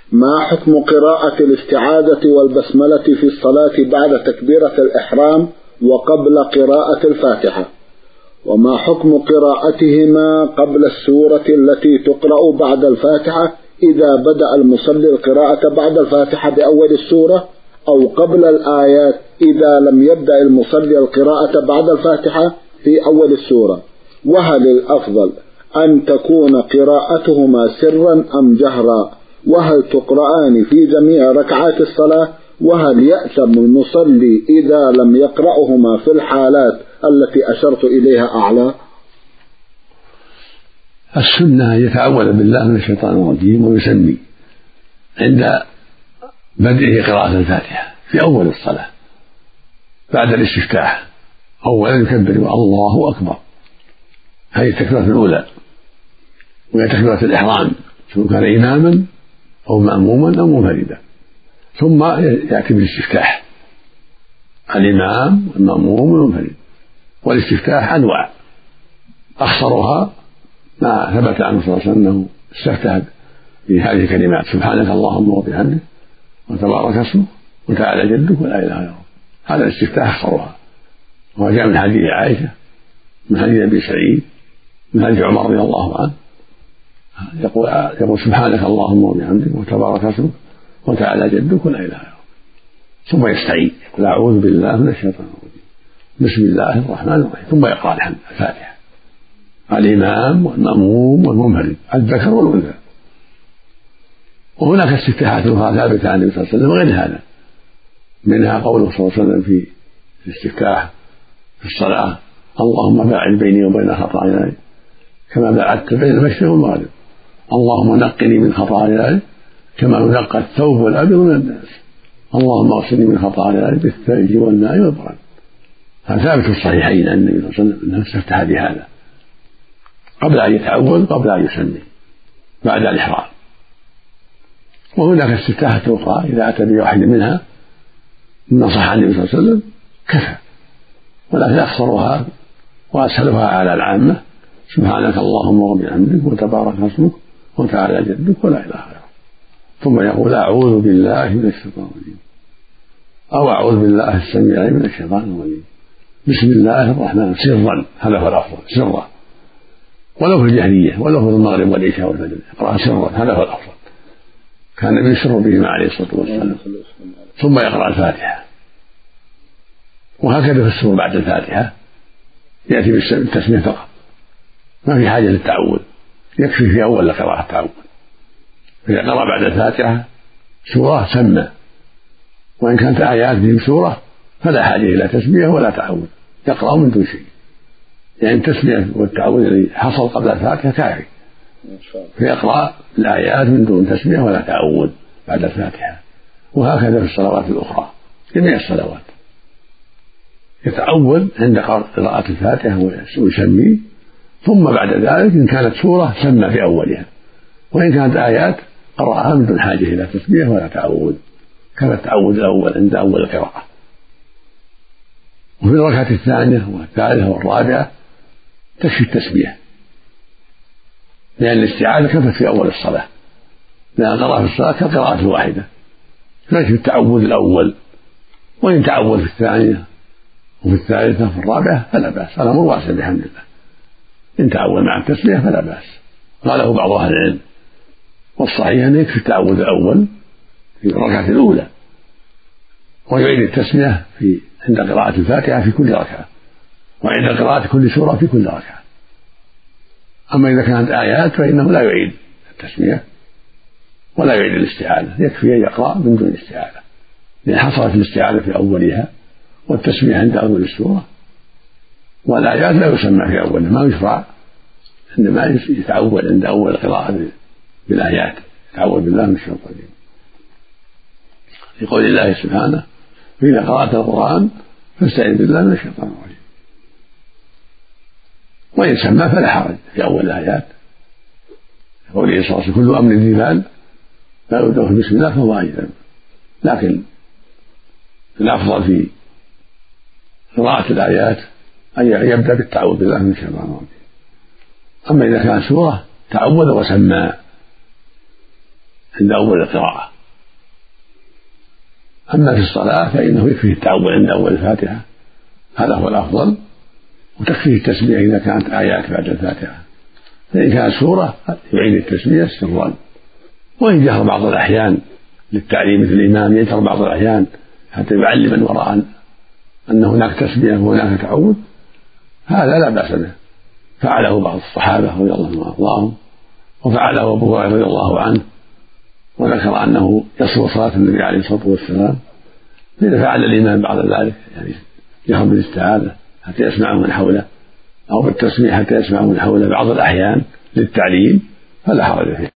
ما حكم قراءة الاستعاذة والبسملة في الصلاة بعد تكبيرة الإحرام وقبل قراءة الفاتحة؟ وما حكم قراءتهما قبل السورة التي تقرأ بعد الفاتحة إذا بدأ المصلي القراءة بعد الفاتحة بأول السورة، أو قبل الآيات إذا لم يبدأ المصلي القراءة بعد الفاتحة في أول السورة؟ وهل الأفضل أن تكون قراءتهما سرا أم جهرا؟ وهل تقرآن في جميع ركعات الصلاة؟ وهل يأثم المصلي إذا لم يقرأهما في الحالات التي أشرت إليها أعلى؟ السنة يتعوذ بالله من الشيطان الرجيم ويسمي عند بدءه قراءة الفاتحة في أول الصلاة بعد الاستفتاح، أولا يكبر الله أكبر، هذه التكبيرة الأولى، وهي تكبيرة الإحرام سواء كان إماما أو مأموما أو منفردا، ثم يأتي بالاستفتاح الإمام والمأموم والمنفرد. والاستفتاح أنواع، أخصرها ما ثبت عنه صلى الله عليه وسلم أنه استفتح بهذه الكلمات: سبحانك اللهم وبحمدك وتبارك اسمك وتعالى جدك ولا إله غيرك. هذا الاستفتاح أخصرها، وجاء من حديث عائشة، من حديث أبي سعيد، من حديث عمر رضي الله عنه، يقول سبحانك اللهم وبحمدك وتبارك اسمك وتعالى جدك ولا إله غيرك، ثم يستعيذ يقول أعوذ بالله من الشيطان الرجيم بسم الله الرحمن الرحيم، ثم يقرأ الفاتحة الإمام والمأموم والمنفرد الذكر والأنثى. وهناك استفتاحات أخرى ثابتة عن النبي صلى الله عليه وسلم غير هذا، منها قوله صلى الله عليه وسلم في الاستفتاح في الصلاة: اللهم باعد بيني وبين خطاياي كما باعدت بين المشرق والمغرب، اللهم نقني من خطاياي كما ينقى الثوب الأبيض من الدنس، اللهم اغسلني من خطاياي بالثلج والماء والبرد. هذا ثابت في الصحيحين عن النبي صلى الله عليه وسلم أنه استفتح بهذا قبل أن يتعوذ قبل أن يسمي بعد الإحرام. وهناك استفتاحات أخرى إذا أتى بواحد منها مما صح عن النبي صلى الله عليه وسلم كفى، ولكن أخصرها وأسهلها على العامة: سبحانك اللهم وبحمدك وتبارك اسمك وتعالى جدك ولا إله غيرك، ثم يقول أعوذ بالله من الشيطان الرجيم، أو أعوذ بالله السميع من الشيطان الرجيم بسم الله الرحمن، سرا، هذا هو الأفضل، سرا، ولو في الجهرية ولو في المغرب والعشاء والفجر يقرأ سرا، هذا هو الأفضل، كان النبي يسر بهما عليه الصلاة والسلام، ثم يقرأ الفاتحة. وهكذا في السور بعد الفاتحة يأتي بالتسمية فقط، ما في حاجة للتعوذ، يكفي في أول قراءة التعوذ. فإذا قرأ بعد الفاتحة سورة سمى، وإن كانت آيات في سورة فلا حاجة إلى تسمية ولا تعوذ، يقرأ من دون شيء، يعني التسمية والتعوذ الذي حصل قبل الفاتحة كافي، فيقرأ الآيات من دون تسمية ولا تعوذ بعد الفاتحة. وهكذا في الصلوات الأخرى، جميع الصلوات يتعوذ عند قراءة الفاتحة ويسمي، ثم بعد ذلك إن كانت سورة سمى في أولها، وإن كانت آيات قرأها من دون حاجة إلى تسمية ولا تعوذ، كما التعوذ الأول عند أول القراءة. وفي الركعة الثانية والثالثة والرابعة تكفي التسمية، لأن الاستعاذة كفت في أول الصلاة، لأن القراءة في الصلاة كالقراءة الواحدة، فيكفي التعوذ الأول، وإن تعوذ في الثانية وفي الثالثة وفي الرابعة فلا بأس، الأمر واسع بحمد الله. إن تعوذ مع التسمية فلا بأس، قاله بعض أهل العلم، والصحيح أن يكفي التعوذ الأول في الركعة الأولى، ويعيد التسمية عند قراءة الفاتحة في كل ركعة، وعند قراءة كل سورة في كل ركعة. أما إذا كانت آيات فإنه لا يعيد التسمية ولا يعيد الاستعاذة، يكفي أن يقرأ من دون الاستعاذة، لأن حصلت الاستعاذة في أولها والتسمية عند أول السورة، والآيات لا يسمى في أولها، ما يشرع، إنما يتعود عند أول القراءة بالآيات، يتعوذ بالله من الشيطان الرجيم، لقول الله سبحانه: فإذا قرأت القرآن فاستعذ بالله من الشيطان الرجيم. وإن سمى فلا حرج في أول الآيات، يقول صلى الله عليه وسلم: كل أمر ذي بال لا يبدأ بسم الله فهو أيضا. لكن الأفضل في قراءة الآيات أن يبدأ بالتعوذ بالله من الشيطان الرجيم. أما إذا كان سورة تعوذ وسمى، عند أول القراءة. أما في الصلاة فإنه يكفيه التعوذ عند أول الفاتحة، هذا هو الأفضل، وتكفيه التسمية إذا كانت آيات بعد الفاتحة. فإن كانت سورة يعيد التسمية سرا، وإن جهر بعض الأحيان للتعليم مثل الإمام يجهر بعض الأحيان حتى يعلم من وراء أن هناك تسمية وهناك تعوذ، هذا لا بأس به، فعله بعض الصحابة رضي الله عنهم، وفعله أبو هريرة رضي الله عنه، وذكر أنه يصل صلاة النبي عليه الصلاة والسلام، إذا فعل الإمام بعد ذلك يعني يهرب بالاستعاذة حتى يسمعه من حوله، أو بالتسمية حتى يسمعه من حوله بعض الأحيان للتعليم، فلا حرج فيه.